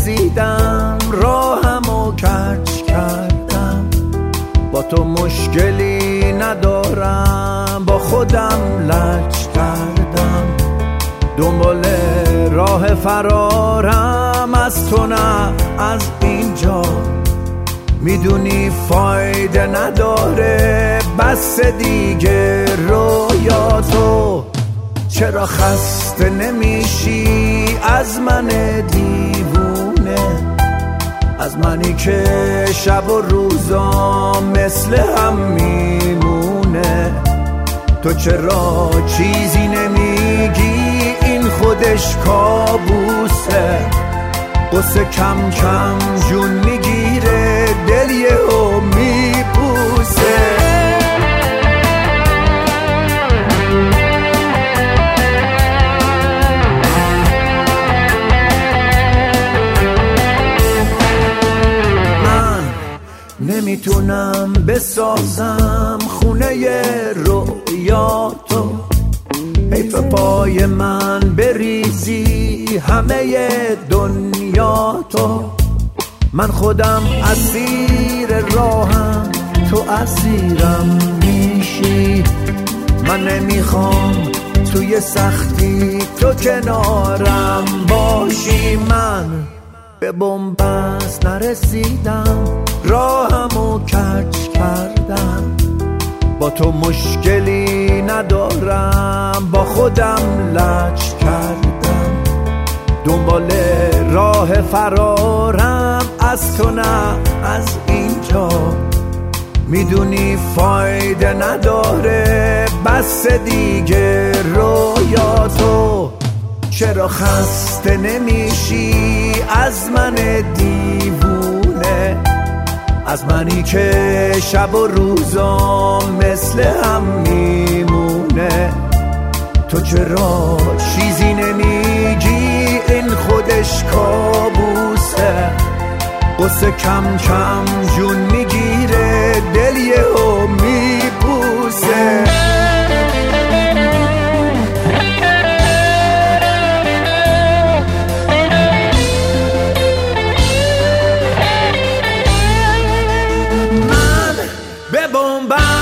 رسیدم، راهمو کج کردم. با تو مشکلی ندارم، با خودم لج کردم. دنبال راه فرارم از تو نه از اینجا. میدونی فایده نداره بس دیگه رویاتو. چرا خسته نمیشی از من دیوونه؟ از منی که شب و روزا مثل هم میمونه. تو چرا چیزی نمیگی؟ این خودش کابوسه. قصه کم کم جون میگیره، دل یهو میپوسه. نمیتونم بسازم خونه رویاتو. حیف پای من بریزی همه دنیاتو. من خودم اسیر راهم، تو اسیرم میشی. من نمیخوام توی سختی تو کنارم باشی. من به بن‌بست نرسیدم، راهمو کج کردم. با تو مشکلی ندارم، با خودم لج کردم. دنبال راه فرارم از تو نه از اینجا. میدونی فایده نداره بس دیگه رویاتو. چرا خسته نمیشی از من دیوونه؟ از منی که شب و روزا مثل هم میمونه. تو چرا چیزی نمیگی؟ این خودش کابوسه. قصه کم کم جون میگیره، دل یهو میپوسه. به بن‌بست